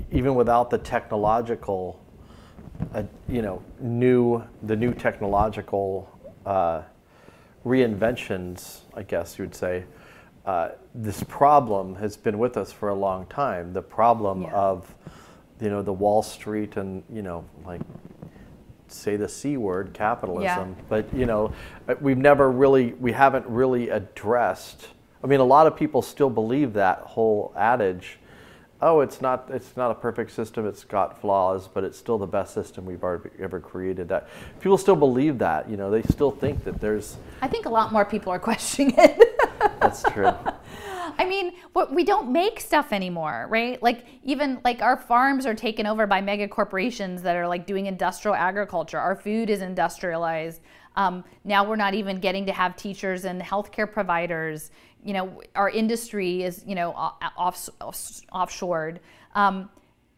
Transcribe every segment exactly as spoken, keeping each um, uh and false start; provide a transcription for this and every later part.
even without the technological, uh, you know, new the new technological uh, reinventions, I guess you would say, uh, this problem has been with us for a long time. The problem Yeah. of, you know, the Wall Street and, you know, like, say the C word, capitalism. Yeah. But, you know, we've never really, we haven't really addressed, I mean, a lot of people still believe that whole adage, oh, it's not, it's not a perfect system, it's got flaws, but it's still the best system we've ever, ever created. That people still believe that, you know, they still think that there's... I think a lot more people are questioning it. That's true. I mean, we don't make stuff anymore, right? Like, even like our farms are taken over by mega corporations that are like doing industrial agriculture. Our food is industrialized. Um, now we're not even getting to have teachers and healthcare providers. You know, our industry is, you know, off, off, offshored. Um,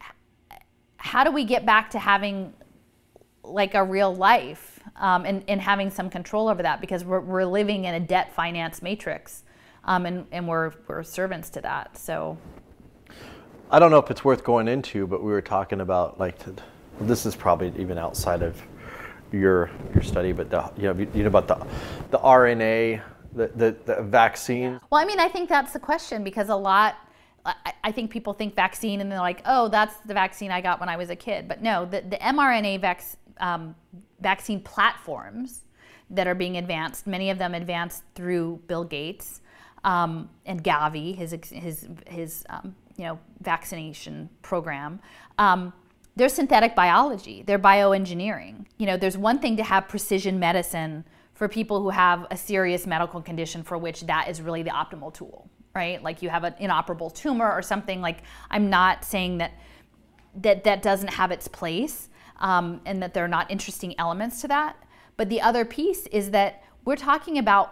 how do we get back to having like a real life um, and, and having some control over that? Because we're, we're living in a debt finance matrix. Um, and, and we're, we're servants to that, so. I don't know if it's worth going into, but we were talking about, like, to, this is probably even outside of your your study, but the, you know, you know about the the R N A, the, the, the vaccine. Well, I mean, I think that's the question, because a lot, I, I think people think vaccine and they're like, oh, that's the vaccine I got when I was a kid. But no, the, the mRNA vac, um, vaccine platforms that are being advanced, many of them advanced through Bill Gates, Um, and Gavi, his his his um, you know vaccination program, um, they're synthetic biology. They're bioengineering. You know, there's one thing to have precision medicine for people who have a serious medical condition for which that is really the optimal tool, right? Like you have an inoperable tumor or something. Like, I'm not saying that that that doesn't have its place um, and that there are not interesting elements to that. But the other piece is that we're talking about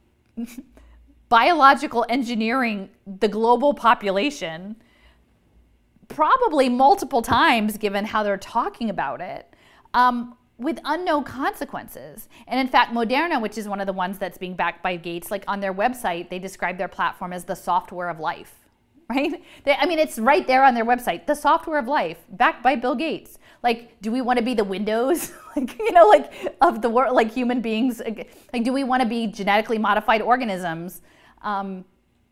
biological engineering the global population probably multiple times, given how they're talking about it, um, with unknown consequences. And in fact, Moderna, which is one of the ones that's being backed by Gates, like on their website, they describe their platform as the software of life, right? They, I mean, it's right there on their website, the software of life, backed by Bill Gates. Like, do we want to be the Windows, like, you know, like of the world, like human beings? Like, do we want to be genetically modified organisms? Um,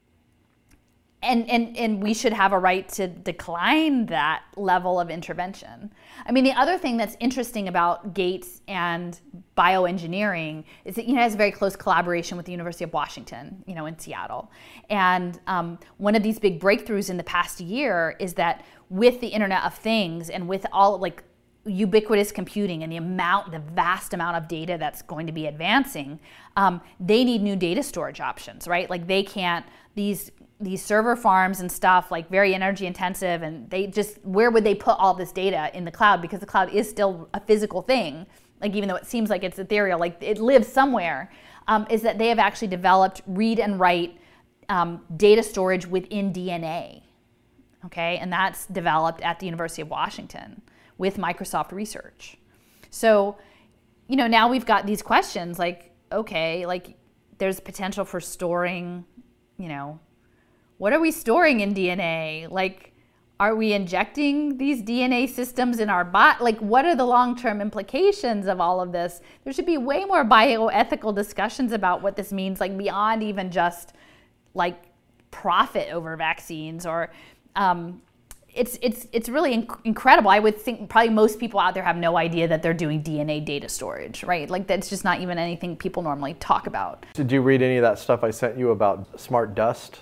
and, and, and we should have a right to decline that level of intervention. I mean, the other thing that's interesting about Gates and bioengineering is that, you know, it has a very close collaboration with the University of Washington, you know, in Seattle. And um, one of these big breakthroughs in the past year is that with the Internet of Things and with all, like, ubiquitous computing and the amount, the vast amount of data that's going to be advancing, um, they need new data storage options, right? Like, they can't, these these server farms and stuff, like, very energy intensive, and they just, where would they put all this data in the cloud? Because the cloud is still a physical thing, like, even though it seems like it's ethereal, like it lives somewhere, um, is that they have actually developed read and write um, data storage within D N A, okay? And that's developed at the University of Washington with Microsoft Research. So, you know, now we've got these questions like, okay, like, there's potential for storing, you know, what are we storing in D N A? Like, are we injecting these D N A systems in our body? Like, what are the long-term implications of all of this? There should be way more bioethical discussions about what this means, like, beyond even just, like, profit over vaccines or, um, It's, it's, it's really inc incredible. I would think probably most people out there have no idea that they're doing D N A data storage, right? Like, that's just not even anything people normally talk about. Did you read any of that stuff I sent you about smart dust?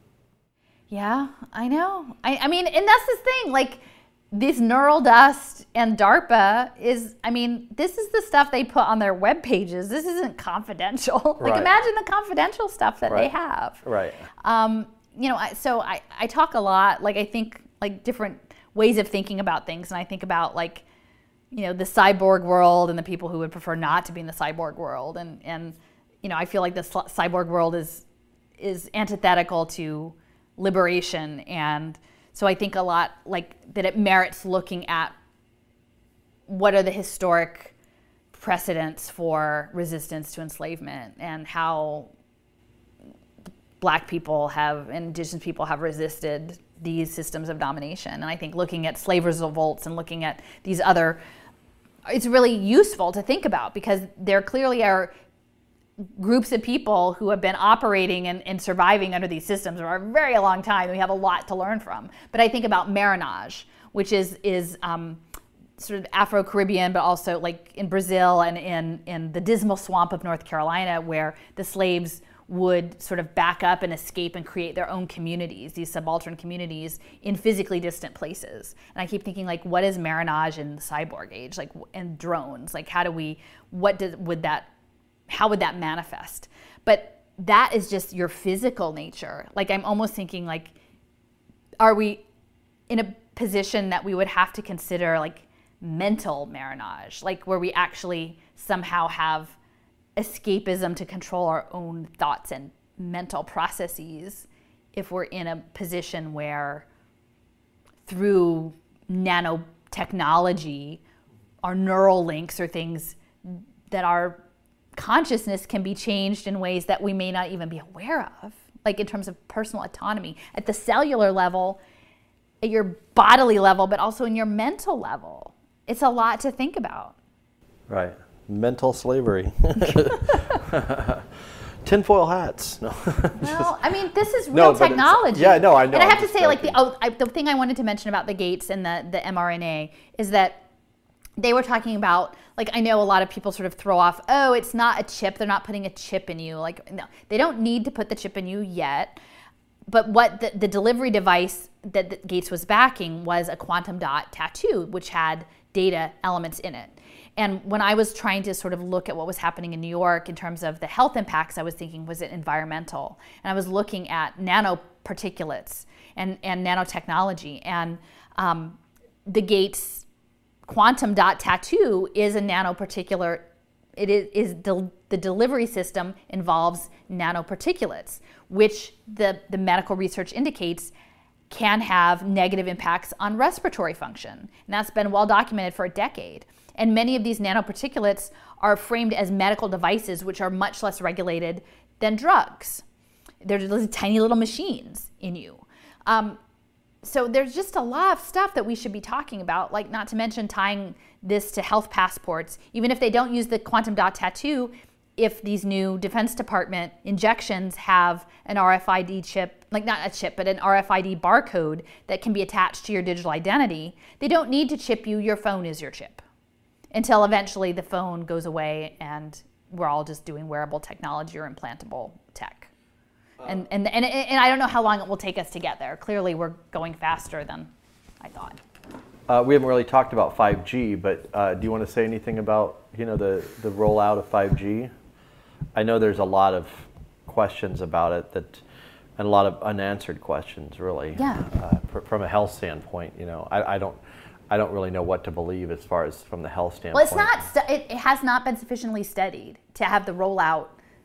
Yeah, I know. I, I mean, and that's the thing, like, this neural dust and DARPA is, I mean, this is the stuff they put on their web pages. This isn't confidential. Like, Right. imagine the confidential stuff that Right. they have. Right. Um, you know, I, so I, I talk a lot, like, I think, like, different ways of thinking about things. And I think about, like, you know, the cyborg world and the people who would prefer not to be in the cyborg world. And, and you know, I feel like the cyborg world is, is antithetical to liberation. And so I think a lot, like, that it merits looking at what are the historic precedents for resistance to enslavement and how Black people have, and Indigenous people have resisted these systems of domination. And I think looking at slave revolts and looking at these other, it's really useful to think about, because there clearly are groups of people who have been operating and, and surviving under these systems for a very long time. We have a lot to learn from. But I think about marronage, which is, is um, sort of Afro-Caribbean, but also like in Brazil and in, in the dismal swamp of North Carolina, where the slaves would sort of back up and escape and create their own communities, these subaltern communities in physically distant places. And I keep thinking, like, what is marronage in the cyborg age, like, and drones? Like, how do we, what does, would that, how would that manifest? But that is just your physical nature. Like, I'm almost thinking, like, are we in a position that we would have to consider, like, mental marronage, like where we actually somehow have escapism to control our own thoughts and mental processes, if we're in a position where through nanotechnology, our neural links or things that our consciousness can be changed in ways that we may not even be aware of, like in terms of personal autonomy at the cellular level, at your bodily level, but also in your mental level. It's a lot to think about. Right. Mental slavery. Tinfoil hats. No. Well, I mean, this is real no, technology. Yeah, no, I know. And I have I'm to say, joking. like, the, oh, I, the thing I wanted to mention about the Gates and the, the mRNA is that they were talking about, like, I know a lot of people sort of throw off, oh, it's not a chip. They're not putting a chip in you. Like, no, they don't need to put the chip in you yet. But what the, the delivery device that, that Gates was backing was a quantum dot tattoo, which had data elements in it. And when I was trying to sort of look at what was happening in New York in terms of the health impacts, I was thinking, was it environmental? And I was looking at nanoparticulates and, and nanotechnology. And um, the Gates quantum dot tattoo is a nanoparticulate. It is, is the, the delivery system involves nanoparticulates, which the, the medical research indicates can have negative impacts on respiratory function. And that's been well documented for a decade. And many of these nanoparticulates are framed as medical devices, which are much less regulated than drugs. They're just tiny little machines in you. Um, so there's just a lot of stuff that we should be talking about, like not to mention tying this to health passports. Even if they don't use the quantum dot tattoo, if these new Defense Department injections have an R F I D chip, like not a chip, but an R F I D barcode that can be attached to your digital identity, they don't need to chip you, your phone is your chip. Until eventually the phone goes away and we're all just doing wearable technology or implantable tech. Uh, and, and, and, and I don't know how long it will take us to get there. Clearly we're going faster than I thought. Uh, we haven't really talked about five G, but uh, do you want to say anything about, you know, the, the rollout of five G? I know there's a lot of questions about it that, and a lot of unanswered questions, really. Yeah. Uh, fr- from a health standpoint, you know, I, I don't. I don't really know what to believe as far as from the health standpoint. Well, it's not. Stu- it, it has not been sufficiently studied to have the rollout.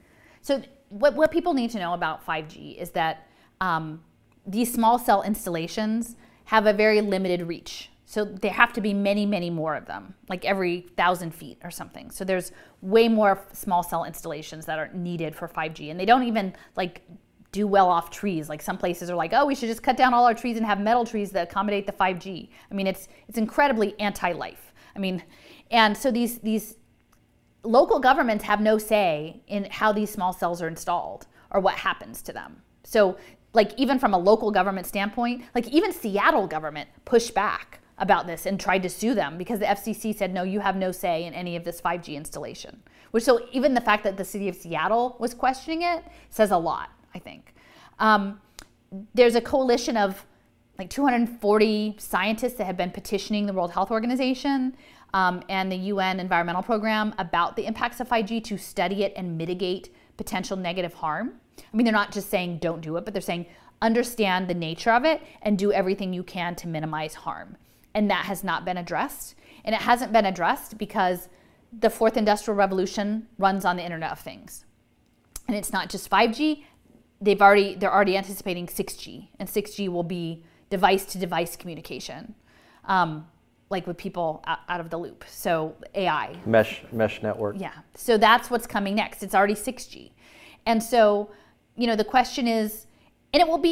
So what what people need to know about five G is that um, these small cell installations have a very limited reach. So there have to be many, many more of them, like every thousand feet or something. So there's way more small cell installations that are needed for five G, and they don't even like do well off trees. Like some places are like, oh, we should just cut down all our trees and have metal trees that accommodate the five G. I mean, it's it's incredibly anti-life. I mean, and so these these local governments have no say in how these small cells are installed or what happens to them. So like even from a local government standpoint, like even Seattle government pushed back about this and tried to sue them because the F C C said, no, you have no say in any of this five G installation. Which so even the fact that the city of Seattle was questioning it says a lot, I think. Um, there's a coalition of like two hundred forty scientists that have been petitioning the World Health Organization um, and the U N Environmental Program about the impacts of five G to study it and mitigate potential negative harm. I mean, they're not just saying don't do it, but they're saying understand the nature of it and do everything you can to minimize harm. And that has not been addressed. And it hasn't been addressed because the fourth industrial revolution runs on the Internet of Things. And it's not just five G. They've already, they're already anticipating six G, and six G will be device-to-device communication, um, like with people out, out of the loop. So A I. Mesh, mesh network. Yeah. So that's what's coming next. It's already six G. And so, you know, the question is, and it will be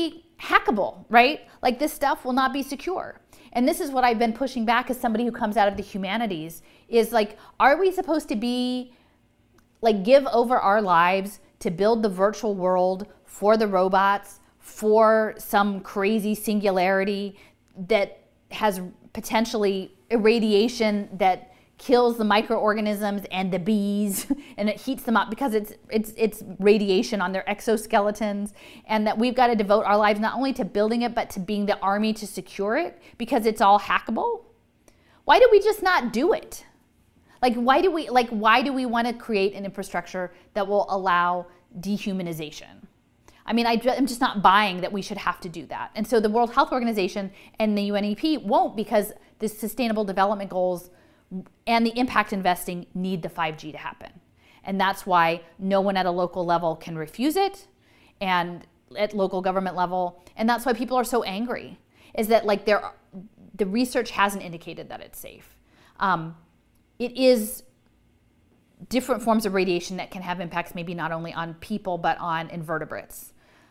hackable, right? Like this stuff will not be secure. And this is what I've been pushing back as somebody who comes out of the humanities is like, are we supposed to be like give over our lives to build the virtual world for the robots, for some crazy singularity that has potentially irradiation that kills the microorganisms and the bees and it heats them up because it's it's it's radiation on their exoskeletons, and that we've got to devote our lives not only to building it but to being the army to secure it because it's all hackable? Why do we just not do it? Like why do we like why do we want to create an infrastructure that will allow dehumanization? I mean, I, I'm just not buying that we should have to do that. And so the World Health Organization and the U N E P won't, because the Sustainable Development Goals and the impact investing need the five G to happen. And that's why no one at a local level can refuse it, and at local government level. And that's why people are so angry, is that like there, the research hasn't indicated that it's safe. Um, it is different forms of radiation that can have impacts maybe not only on people but on invertebrates.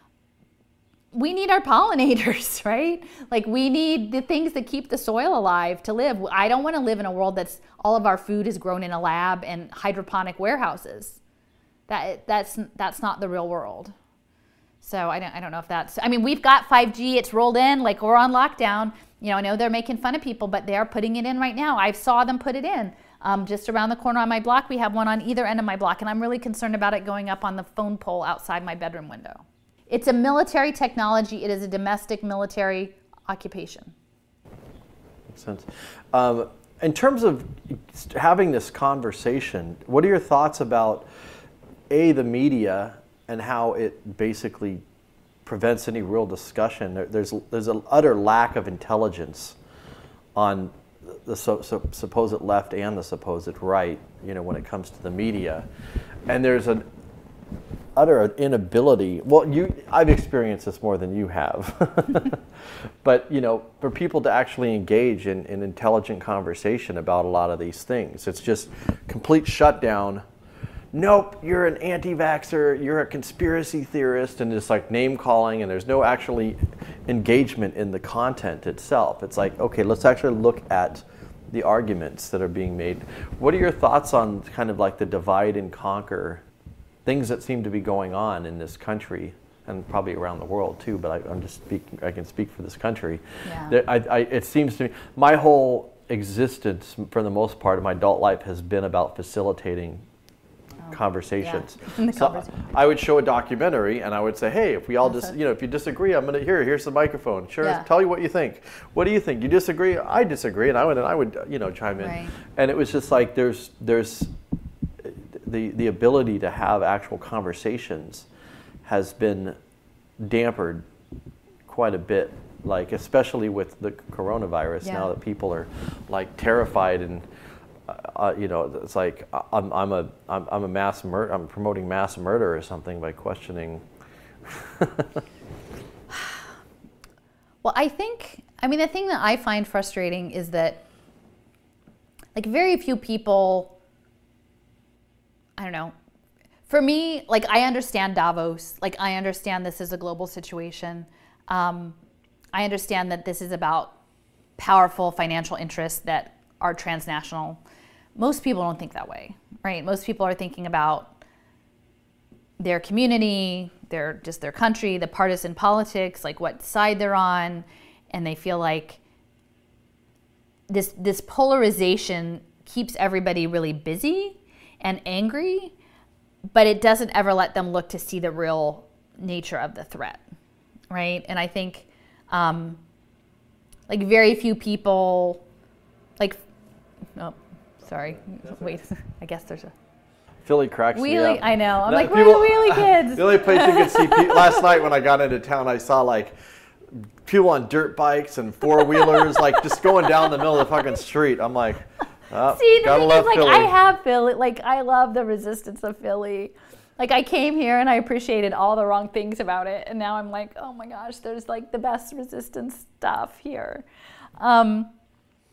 We need our pollinators, right? Like we need the things that keep the soil alive to live. I don't want to live in a world that's all of our food is grown in a lab and hydroponic warehouses. That that's that's not the real world. So I don't I don't know if that's. I mean, we've got five G. It's rolled in. Like we're on lockdown. You know, I know they're making fun of people, but they are putting it in right now. I saw them put it in. Um, just around the corner on my block, we have one on either end of my block, and I'm really concerned about it going up on the phone pole outside my bedroom window. It's a military technology. It is a domestic military occupation. Makes sense. Um, in terms of having this conversation, what are your thoughts about, A, the media and how it basically prevents any real discussion? There, there's there's an utter lack of intelligence on the so, so, supposed left and the supposed right, you know, when it comes to the media. And there's an utter inability. Well, you, I've experienced this more than you have. But, you know, for people to actually engage in, in intelligent conversation about a lot of these things, it's just complete shutdown. Nope, you're an anti-vaxxer, you're a conspiracy theorist, and it's like name calling, and there's no actually engagement in the content itself. It's like, okay, let's actually look at the arguments that are being made. What are your thoughts on kind of like the divide and conquer things that seem to be going on in this country, and probably around the world too, but I, I'm just speaking, I can speak for this country. Yeah. There, I, I, it seems to me, my whole existence, for the most part of my adult life, has been about facilitating oh, conversations. Yeah. So conversation. I would show a documentary and I would say, hey, if we all That's dis, it. you know, if you disagree, I'm gonna, here, here's the microphone. Sure, Yeah. tell you what you think. What do you think? You disagree? I disagree, and I would, and I would, you know, chime in. Right. And it was just like, there's, there's, The, the ability to have actual conversations has been dampered quite a bit, like especially with the coronavirus. Yeah. Now that people are like terrified, and uh, you know, it's like I'm, I'm a I'm, I'm a mass mur- I'm promoting mass murder or something by questioning. Well, I think, I mean, the thing that I find frustrating is that like very few people, I don't know. For me, like I understand Davos. Like I understand this is a global situation. Um, I understand that this is about powerful financial interests that are transnational. Most people don't think that way, right? Most people are thinking about their community, their just their country, the partisan politics, like what side they're on, and they feel like this this polarization keeps everybody really busy and angry, but it doesn't ever let them look to see the real nature of the threat, right? And I think um, like very few people, like, oh, sorry, wait, I guess there's a Philly cracks wheelie. me up. I know. I'm Now, like, where are the wheelie kids? The only place you could see people, last night when I got into town, I saw like people on dirt bikes and four wheelers, like just going down the middle of the fucking street. I'm like, oh, See, the gotta thing love is, like, Philly. I have Philly. Like, I love the resistance of Philly. Like, I came here and I appreciated all the wrong things about it, and now I'm like, oh my gosh, there's like the best resistance stuff here. Um,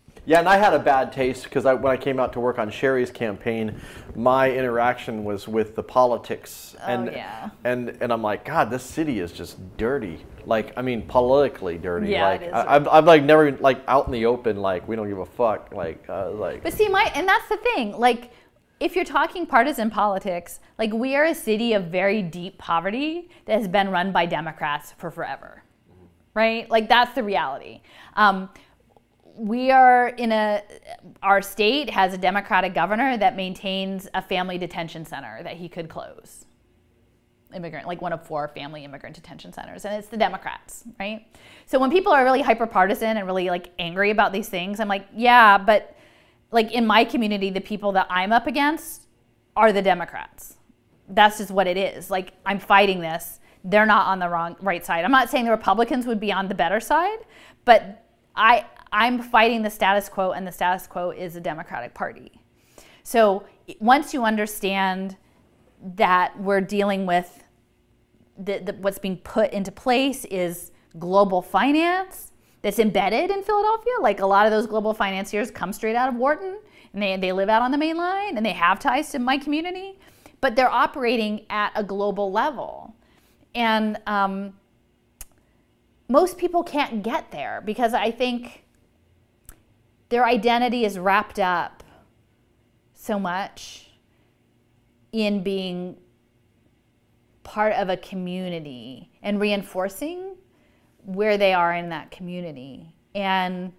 Yeah, and I had a bad taste because I, when I came out to work on Sherry's campaign, my interaction was with the politics, Oh, and yeah. and and I'm like, God, this city is just dirty. Like, I mean, politically dirty. Yeah, like, it is. I, I'm, I'm like never even, like out in the open. Like, we don't give a fuck. Like, uh, like. But see, my and that's the thing. Like, if you're talking partisan politics, like we are a city of very deep poverty that has been run by Democrats for forever, mm-hmm. right? Like that's the reality. Um, we are in a, our state has a Democratic governor that maintains a family detention center that he could close. Immigrant, like one of four family immigrant detention centers, and it's the Democrats, right? So when people are really hyper partisan and really like angry about these things, I'm like, yeah, but like in my community, the people that I'm up against are the Democrats. That's just what it is. Like I'm fighting this. They're not on the wrong right side. I'm not saying the Republicans would be on the better side, but I I'm fighting the status quo, and the status quo is the Democratic Party. So once you understand that we're dealing with the, the, what's being put into place is global finance that's embedded in Philadelphia. Like a lot of those global financiers come straight out of Wharton, and they, they live out on the main line, and they have ties to my community, but they're operating at a global level. And um, most people can't get there because I think their identity is wrapped up so much in being part of a community and reinforcing where they are in that community. And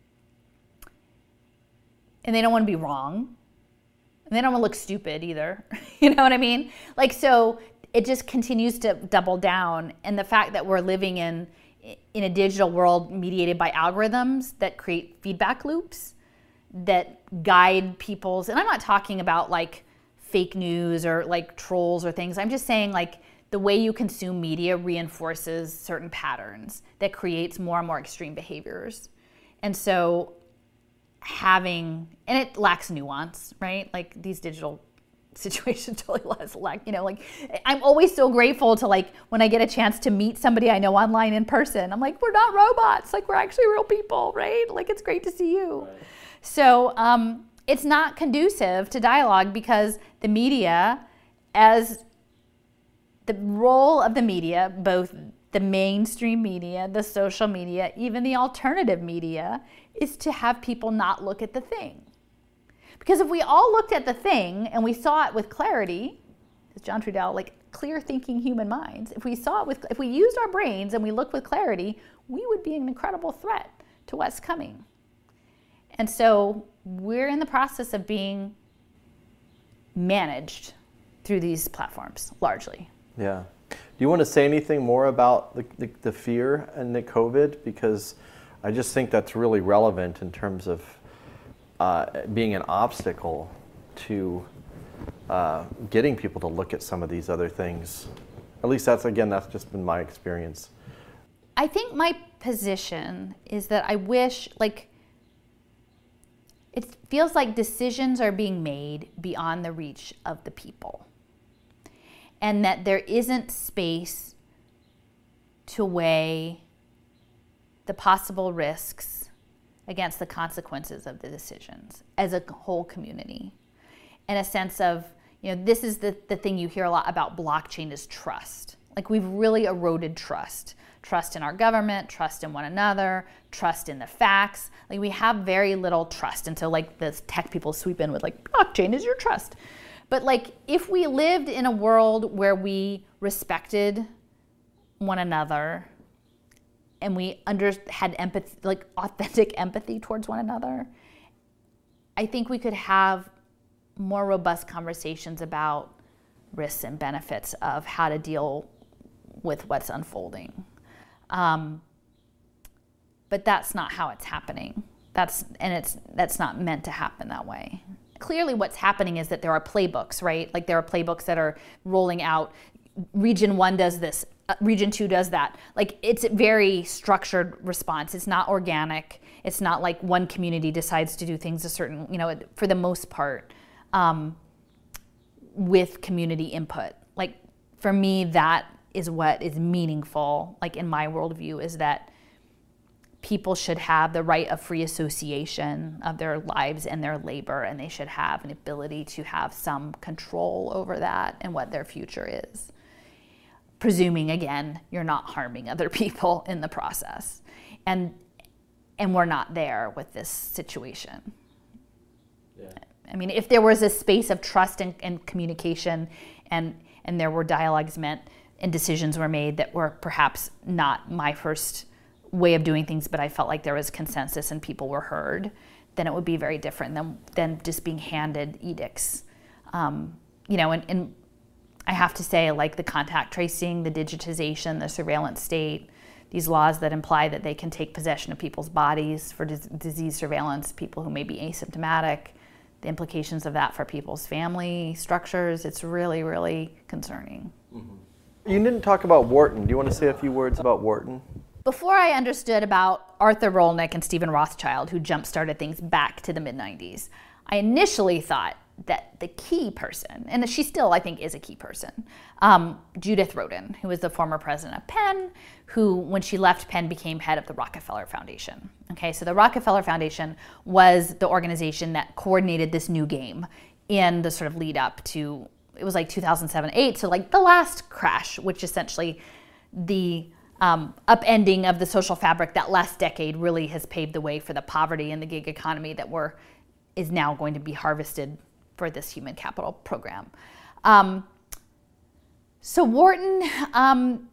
and they don't want to be wrong. And they don't want to look stupid either. You know what I mean? Like, so it just continues to double down. And the fact that we're living in in a digital world mediated by algorithms that create feedback loops that guide people's, and I'm not talking about like fake news or like trolls or things. I'm just saying like the way you consume media reinforces certain patterns that creates more and more extreme behaviors. And so having, and it lacks nuance, right? Like these digital situations totally less lack, you know, like I'm always so grateful to like when I get a chance to meet somebody I know online in person. I'm like, we're not robots, like we're actually real people, right? Like it's great to see you. Right. So um, it's not conducive to dialogue because the media, as the role of the media, both the mainstream media, the social media, even the alternative media, is to have people not look at the thing. Because if we all looked at the thing and we saw it with clarity, as John Trudell, like clear thinking human minds, if we saw it with, if we used our brains and we looked with clarity, we would be an incredible threat to what's coming. And so we're in the process of being managed through these platforms, largely. Yeah. Do you want to say anything more about the, the, the fear and the COVID? Because I just think that's really relevant in terms of uh, being an obstacle to uh, getting people to look at some of these other things. At least that's, again, that's just been my experience. I think my position is that I wish, like, it feels like decisions are being made beyond the reach of the people. And that there isn't space to weigh the possible risks against the consequences of the decisions as a whole community. In a sense of, you know, this is the, the thing you hear a lot about blockchain is trust. Like we've really eroded trust. Trust in our government, trust in one another, trust in the facts. Like we have very little trust until like the tech people sweep in with like, blockchain is your trust. But like if we lived in a world where we respected one another and we under, had empathy, like authentic empathy towards one another, I think we could have more robust conversations about risks and benefits of how to deal with what's unfolding. Um, but that's not how it's happening. That's and it's that's not meant to happen that way. Clearly what's happening is that there are playbooks, right? Like there are playbooks that are rolling out. Region one does this, uh, region two does that. Like it's a very structured response. It's not organic. It's not like one community decides to do things a certain, you know, for the most part, um, with community input. Like for me, that is what is meaningful, like in my worldview, is that people should have the right of free association of their lives and their labor, and they should have an ability to have some control over that and what their future is. Presuming, again, you're not harming other people in the process. And, and we're not there with this situation. Yeah. I mean, if there was a space of trust and, and communication, and, and there were dialogues meant and decisions were made that were perhaps not my first way of doing things, but I felt like there was consensus and people were heard, then it would be very different than, than just being handed edicts. Um, you know, and, and I have to say, like the contact tracing, the digitization, the surveillance state, these laws that imply that they can take possession of people's bodies for dis- disease surveillance, people who may be asymptomatic, the implications of that for people's family structures, it's really, really concerning. Mm-hmm. You didn't talk about Wharton. Do you want to say a few words about Wharton? Before I understood about Arthur Rolnick and Stephen Rothschild, who jump-started things back to the mid nineties, I initially thought that the key person, and she still, I think, is a key person, um, Judith Rodin, who was the former president of Penn, who, when she left Penn, became head of the Rockefeller Foundation. Okay, so the Rockefeller Foundation was the organization that coordinated this new game in the sort of lead up to, it was like two thousand seven, eight, so like the last crash, which essentially the Um, upending of the social fabric that last decade really has paved the way for the poverty and the gig economy that we're, is now going to be harvested for this human capital program. Um, so Wharton, um,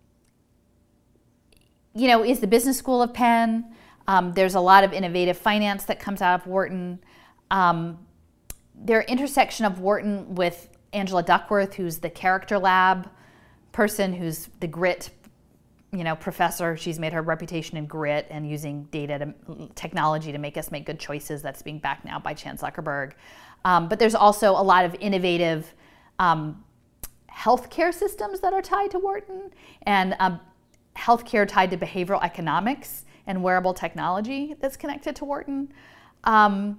you know, is the business school of Penn. Um, there's a lot of innovative finance that comes out of Wharton. Um, their intersection of Wharton with Angela Duckworth, who's the character lab person, who's the grit you know, professor. She's made her reputation in grit and using data to technology to make us make good choices. That's being backed now by Chan Zuckerberg. Um, but there's also a lot of innovative um, healthcare systems that are tied to Wharton, and um, healthcare tied to behavioral economics and wearable technology that's connected to Wharton. Um,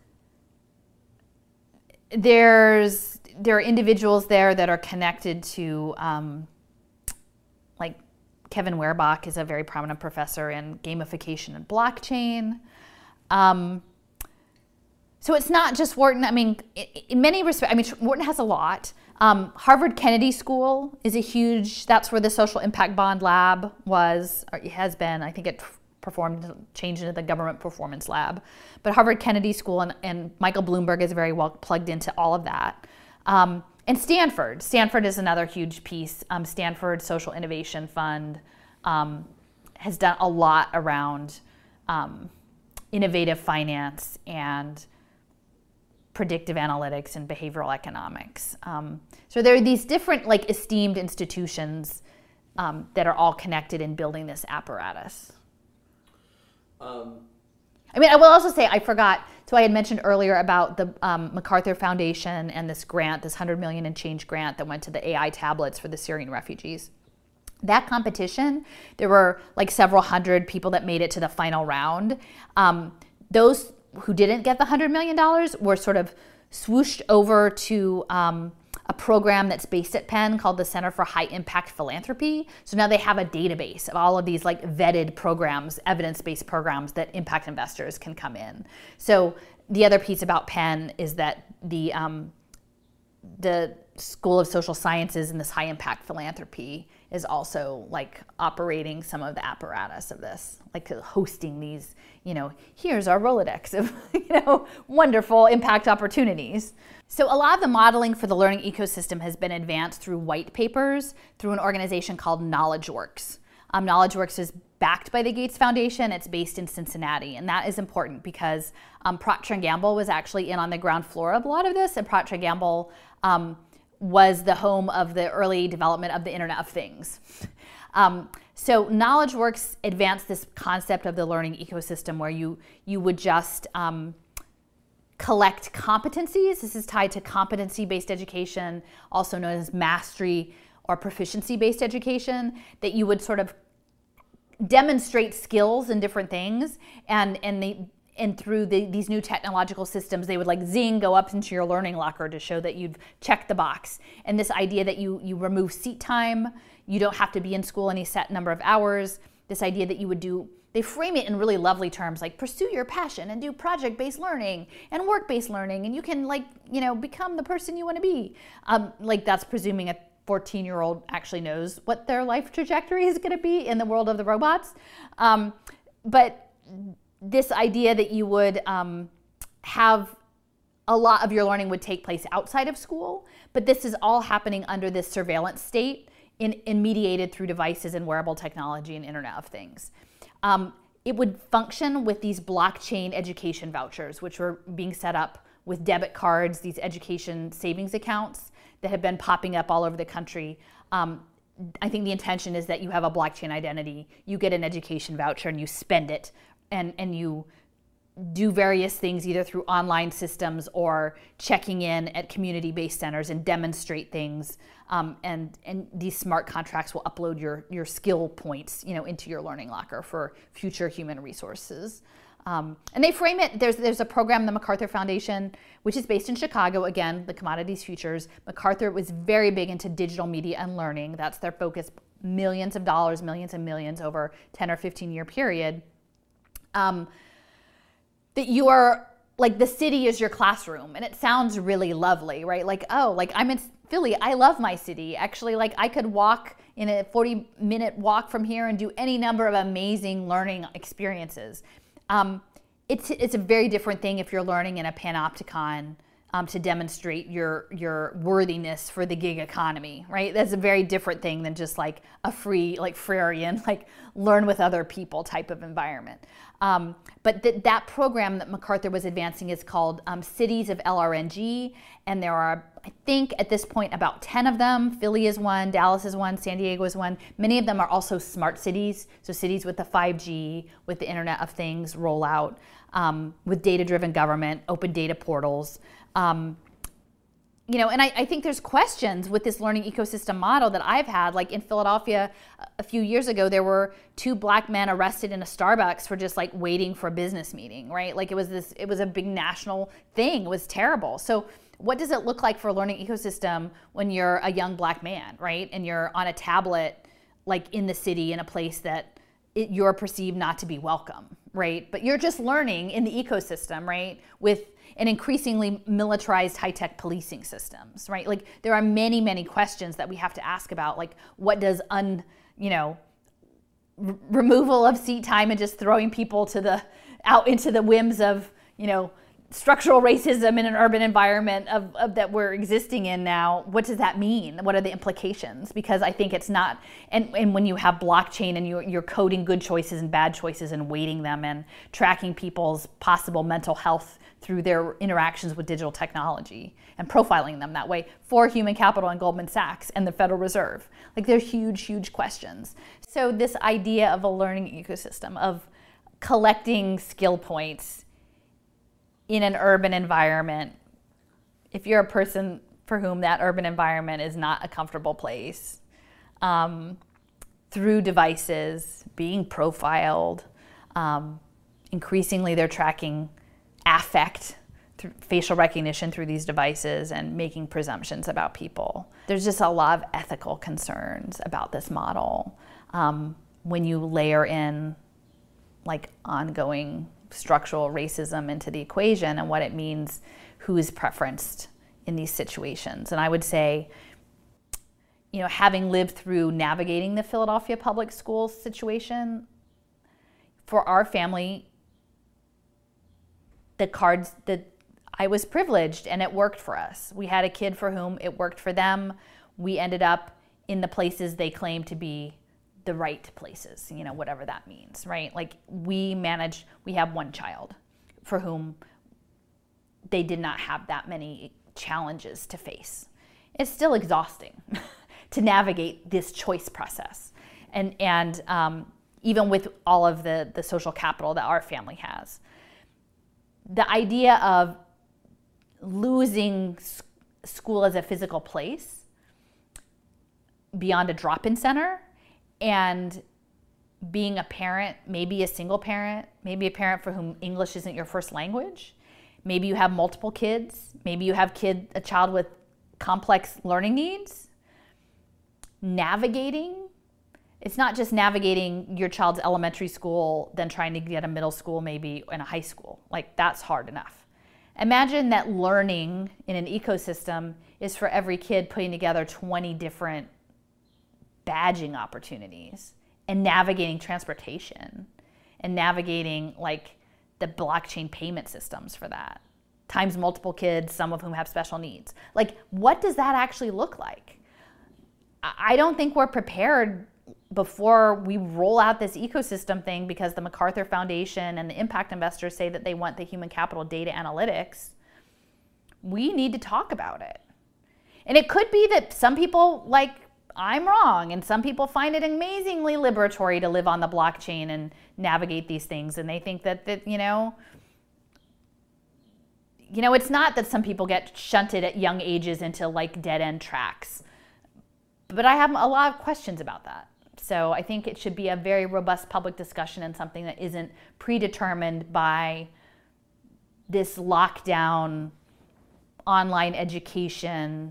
there's there are individuals there that are connected to um, like Kevin Werbach is a very prominent professor in gamification and blockchain. Um, so it's not just Wharton. I mean, in many respects, I mean, Wharton has a lot. Um, Harvard Kennedy School is a huge, that's where the social impact bond lab was, or it has been. I think it performed, changed into the government performance lab. But Harvard Kennedy School and, and Michael Bloomberg is very well plugged into all of that. Um, And Stanford. Stanford is another huge piece. Um, Stanford Social Innovation Fund um, has done a lot around um, innovative finance and predictive analytics and behavioral economics. Um, so there are these different, like, esteemed institutions um, that are all connected in building this apparatus. Um. I mean, I will also say, I forgot, so I had mentioned earlier about the um, MacArthur Foundation and this grant, this one hundred million dollars and change grant that went to the A I tablets for the Syrian refugees. That competition, there were like several hundred people that made it to the final round. Um, those who didn't get the one hundred million dollars were sort of swooshed over to um, a program that's based at Penn called the Center for High Impact Philanthropy. So now they have a database of all of these like vetted programs, evidence-based programs that impact investors can come in. So the other piece about Penn is that the um, the School of Social Sciences and this high impact philanthropy is also like operating some of the apparatus of this, like hosting these, you know, here's our Rolodex of, you know, wonderful impact opportunities. So a lot of the modeling for the learning ecosystem has been advanced through white papers through an organization called KnowledgeWorks. Um, KnowledgeWorks is backed by the Gates Foundation. It's based in Cincinnati, and that is important because um, Procter and Gamble was actually in on the ground floor of a lot of this, and Procter and Gamble um, was the home of the early development of the Internet of Things. Um, so KnowledgeWorks advanced this concept of the learning ecosystem where you, you would just um, collect competencies. This is tied to competency-based education, also known as mastery or proficiency-based education, that you would sort of demonstrate skills in different things, and and they and through the, these new technological systems, they would like zing go up into your learning locker to show that you've checked the box. And this idea that you you remove seat time, you don't have to be in school any set number of hours. This idea that you would do they frame it in really lovely terms like pursue your passion and do project-based learning and work-based learning, and you can like, you know, become the person you want to be. Um, like that's presuming a fourteen-year-old actually knows what their life trajectory is going to be in the world of the robots. Um, but this idea that you would um, have a lot of your learning would take place outside of school, but this is all happening under this surveillance state in, in mediated through devices and wearable technology and Internet of Things. Um, it would function with these blockchain education vouchers, which were being set up with debit cards, these education savings accounts that have been popping up all over the country. Um, I think the intention is that you have a blockchain identity, you get an education voucher and you spend it, and, and you do various things either through online systems or checking in at community-based centers and demonstrate things. Um, and, and these smart contracts will upload your, your skill points, you know, into your learning locker for future human resources. Um, and they frame it, there's, there's a program, the MacArthur Foundation, which is based in Chicago, again, the Commodities Futures. MacArthur was very big into digital media and learning. That's their focus, millions of dollars, millions and millions over ten or fifteen year period. Um, that you are, like the city is your classroom, and it sounds really lovely, right? Like, oh, like I'm in Philly, I love my city. Actually, like I could walk in a forty minute walk from here and do any number of amazing learning experiences. Um, it's, it's a very different thing if you're learning in a panopticon um, to demonstrate your, your worthiness for the gig economy, right? That's a very different thing than just like a free, like Freirean, like learn with other people type of environment. Um, but th that program that MacArthur was advancing is called um, Cities of L R N G, and there are, I think at this point, about ten of them. Philly is one, Dallas is one, San Diego is one. Many of them are also smart cities, so cities with the five G, with the Internet of Things rollout, um, with data-driven government, open data portals. Um, You know, and I, I think there's questions with this learning ecosystem model that I've had. Like in Philadelphia a few years ago, there were two black men arrested in a Starbucks for just like waiting for a business meeting, right? Like it was this, it was a big national thing. It was terrible. So what does it look like for a learning ecosystem when you're a young black man, right? And you're on a tablet, like in the city in a place that it, you're perceived not to be welcome, right? But you're just learning in the ecosystem, right? With and increasingly militarized high-tech policing systems, right? Like there are many, many questions that we have to ask about, like what does un, you know, r removal of seat time and just throwing people to the, out into the whims of, you know, structural racism in an urban environment of, of that we're existing in now, what does that mean? What are the implications? Because I think it's not, and, and when you have blockchain and you're, you're coding good choices and bad choices and weighting them and tracking people's possible mental health through their interactions with digital technology and profiling them that way for human capital and Goldman Sachs and the Federal Reserve. Like they're huge, huge questions. So this idea of a learning ecosystem, of collecting skill points in an urban environment, if you're a person for whom that urban environment is not a comfortable place, um, through devices, being profiled, um, increasingly they're tracking affect, through facial recognition through these devices and making presumptions about people. There's just a lot of ethical concerns about this model um, when you layer in like ongoing structural racism into the equation and what it means, who is preferenced in these situations. And I would say, you know, having lived through navigating the Philadelphia public schools situation, for our family, the cards that I was privileged and it worked for us. We had a kid for whom it worked for them. We ended up in the places they claim to be the right places, you know, whatever that means, right? Like we managed, we have one child for whom they did not have that many challenges to face. It's still exhausting to navigate this choice process. And, and um, even with all of the, the social capital that our family has. The idea of losing school as a physical place beyond a drop-in center and being a parent, maybe a single parent, maybe a parent for whom English isn't your first language, maybe you have multiple kids, maybe you have kid, a child with complex learning needs, navigating it's not just navigating your child's elementary school, then trying to get a middle school maybe and a high school. Like that's hard enough. Imagine that learning in an ecosystem is for every kid putting together twenty different badging opportunities and navigating transportation and navigating like the blockchain payment systems for that, times multiple kids, some of whom have special needs. Like, what does that actually look like? I don't think we're prepared before we roll out this ecosystem thing, because the MacArthur Foundation and the impact investors say that they want the human capital data analytics. We need to talk about it. And it could be that some people, like, I'm wrong, and some people find it amazingly liberatory to live on the blockchain and navigate these things, and they think that, that you know, you know, it's not that some people get shunted at young ages into like dead-end tracks. But I have a lot of questions about that. So I think it should be a very robust public discussion and something that isn't predetermined by this lockdown, online education,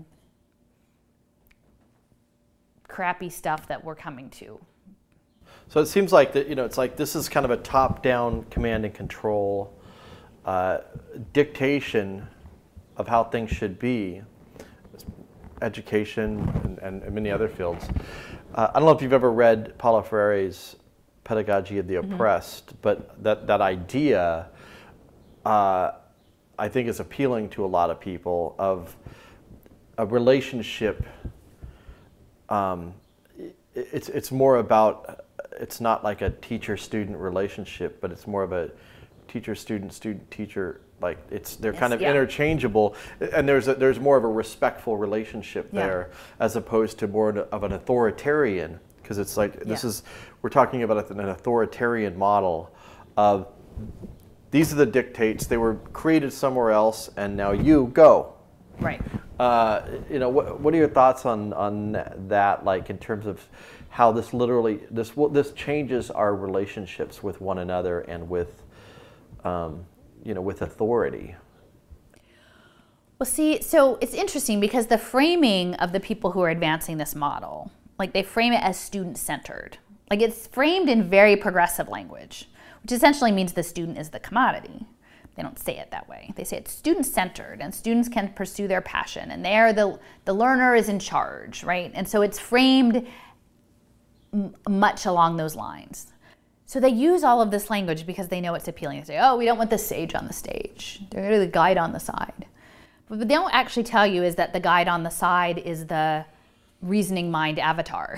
crappy stuff that we're coming to. So it seems like that, you know, it's like this is kind of a top-down command and control uh, dictation of how things should be, education and, and many other fields. Uh, I don't know if you've ever read Paulo Freire's Pedagogy of the mm-hmm. Oppressed, but that, that idea uh, I think is appealing to a lot of people, of a relationship. Um, it, it's, it's more about, it's not like a teacher-student relationship, but it's more of a teacher-student, student-teacher. Like it's they're yes, kind of yeah. interchangeable, and there's a, there's more of a respectful relationship yeah. there, as opposed to more of an authoritarian, because it's like this yeah. is we're talking about an authoritarian model of these are the dictates, they were created somewhere else, and now you go. Right. Uh, you know, what what are your thoughts on on that? Like in terms of how this literally this this changes our relationships with one another and with. Um, you know, with authority? Well, see, so it's interesting because the framing of the people who are advancing this model, like they frame it as student-centered. Like it's framed in very progressive language, which essentially means the student is the commodity. They don't say it that way. They say it's student-centered, and students can pursue their passion, and they are the, the learner is in charge, right? And so it's framed m- much along those lines. So they use all of this language because they know it's appealing. They say, oh, we don't want the sage on the stage. They're the guide on the side. But what they don't actually tell you is that the guide on the side is the reasoning mind avatar.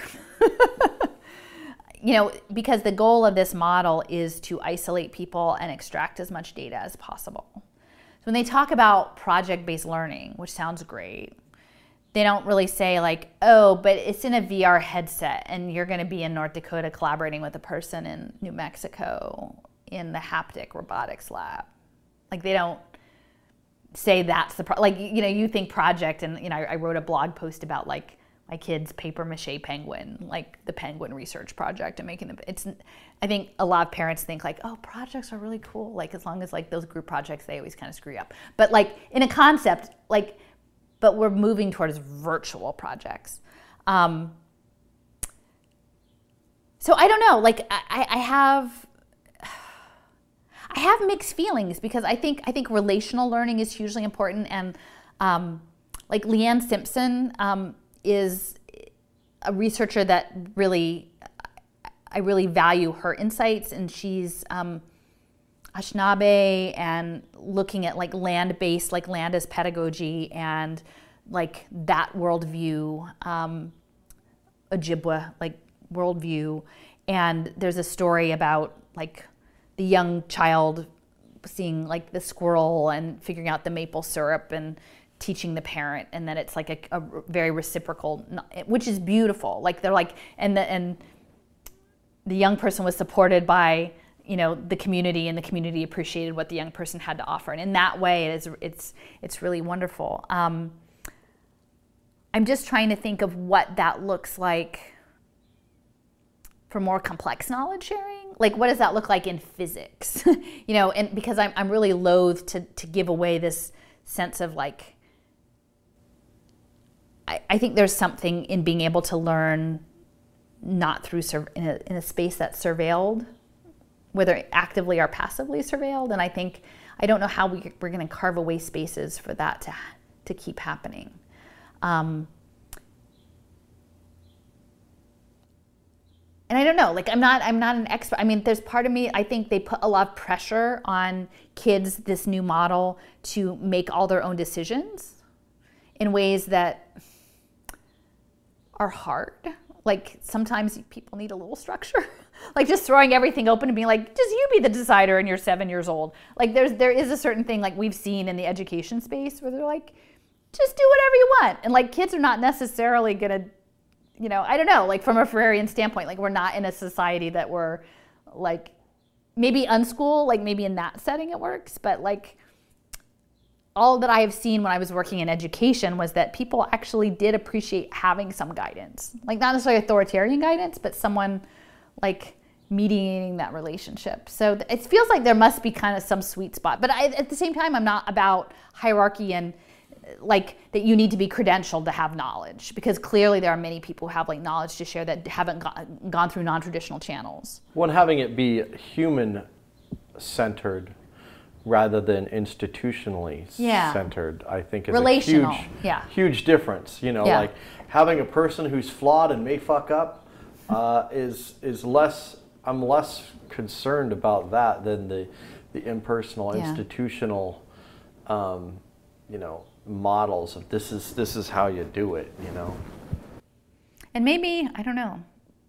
You know, because the goal of this model is to isolate people and extract as much data as possible. So when they talk about project-based learning, which sounds great, they don't really say like, oh, but it's in a V R headset and you're going to be in North Dakota collaborating with a person in New Mexico in the haptic robotics lab. Like they don't say that's the, pro- like, you know, you think project, and, you know, I, I wrote a blog post about like my kid's paper mache penguin, like the penguin research project and making them, it's, I think a lot of parents think like, oh, projects are really cool. Like as long as like those group projects, they always kind of screw up. But like in a concept, like, but we're moving towards virtual projects. Um, so I don't know, like I, I have, I have mixed feelings because I think I think relational learning is hugely important, and um, like Leanne Simpson um, is a researcher that really, I really value her insights, and she's um, Anishinaabe and looking at like land-based, like land as pedagogy and like that worldview, um, Ojibwa like worldview. And there's a story about like the young child seeing like the squirrel and figuring out the maple syrup and teaching the parent, and then it's like a, a very reciprocal, which is beautiful. Like they're like, and the, and the young person was supported by, you know, the community, and the community appreciated what the young person had to offer. And in that way, it is, it's, it's really wonderful. Um, I'm just trying to think of what that looks like for more complex knowledge sharing. Like, what does that look like in physics? You know, and because I'm, I'm really loath to, to give away this sense of like, I, I think there's something in being able to learn not through sur- in a, in a space that's surveilled, whether actively or passively surveilled. And I think, I don't know how we, we're going to carve away spaces for that to, to keep happening. Um, and I don't know, like I'm not, I'm not an expert. I mean, there's part of me, I think they put a lot of pressure on kids, this new model, to make all their own decisions in ways that are hard. Like sometimes people need a little structure. Like just throwing everything open and being like, just you be the decider and you're seven years old. Like there's there is a certain thing like we've seen in the education space where they're like, just do whatever you want. And like kids are not necessarily gonna, you know, I don't know, like from a Freirean standpoint, like we're not in a society that we're like, maybe unschool, like maybe in that setting it works, but like all that I have seen when I was working in education was that people actually did appreciate having some guidance. Like not necessarily authoritarian guidance, but someone like mediating that relationship. So it feels like there must be kind of some sweet spot. But I, at the same time, I'm not about hierarchy and like that you need to be credentialed to have knowledge, because clearly there are many people who have like knowledge to share that haven't go- gone through non-traditional channels. Well, having it be human-centered rather than institutionally yeah. centered, I think is Relational. a huge, yeah. huge difference. You know, yeah. like having a person who's flawed and may fuck up uh, is is less. I'm less concerned about that than the the impersonal, yeah. institutional, um, you know, models of this is this is how you do it. You know. And maybe I don't know.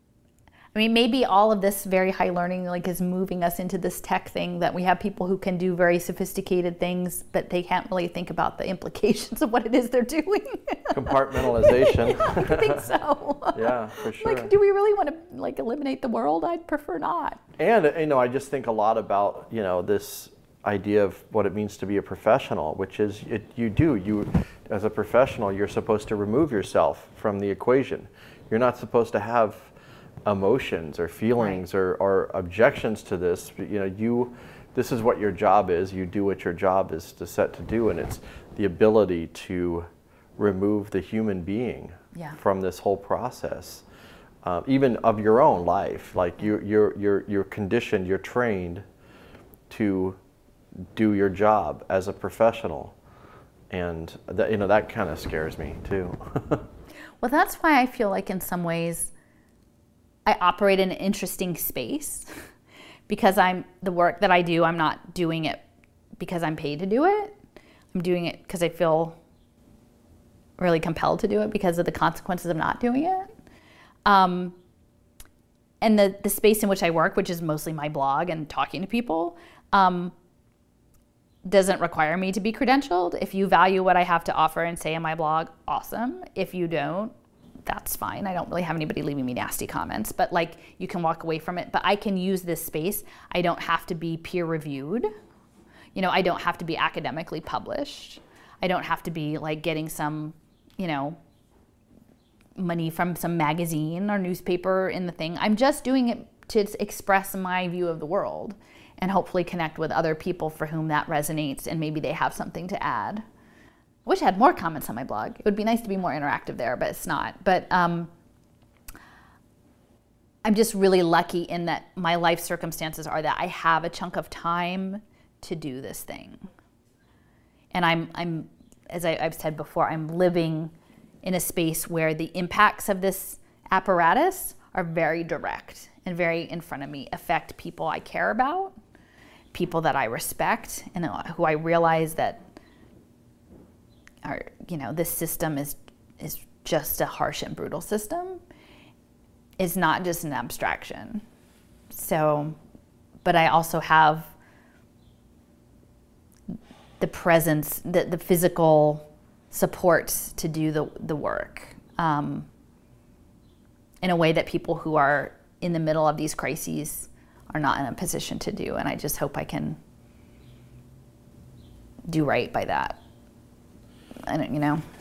I mean, maybe all of this very high learning like is moving us into this tech thing that we have people who can do very sophisticated things, but they can't really think about the implications of what it is they're doing. Compartmentalization. Yeah, I think so. Yeah, for sure. Like, do we really want to like eliminate the world? I'd prefer not. And you know, I just think a lot about you know this idea of what it means to be a professional, which is it, you do you as a professional, you're supposed to remove yourself from the equation. You're not supposed to have emotions or feelings right. or, or objections to this. You know, you this is what your job is. You do what your job is to set to do, and it's the ability to remove the human being yeah. from this whole process, uh, even of your own life. Like you, you're you're you're conditioned, you're trained to do your job as a professional, and that, you know that kind of scares me too. Well, that's why I feel like in some ways I operate in an interesting space because I'm the work that I do, I'm not doing it because I'm paid to do it. I'm doing it because I feel really compelled to do it because of the consequences of not doing it. Um, and the, the space in which I work, which is mostly my blog and talking to people, um, doesn't require me to be credentialed. If you value what I have to offer and say in my blog, awesome. If you don't, that's fine. I don't really have anybody leaving me nasty comments, but like you can walk away from it. But I can use this space. I don't have to be peer reviewed. You know, I don't have to be academically published. I don't have to be like getting some, you know, money from some magazine or newspaper in the thing. I'm just doing it to express my view of the world and hopefully connect with other people for whom that resonates and maybe they have something to add. I wish I had more comments on my blog. It would be nice to be more interactive there, but it's not. But um, I'm just really lucky in that my life circumstances are that I have a chunk of time to do this thing. And I'm, I'm as I, I've said before, I'm living in a space where the impacts of this apparatus are very direct and very in front of me, affect people I care about, people that I respect, and who I realize that Are, you know, this system is is just a harsh and brutal system. It's not just an abstraction. So, but I also have the presence, the, the physical support to do the, the work um, in a way that people who are in the middle of these crises are not in a position to do. And I just hope I can do right by that. I don't, you know.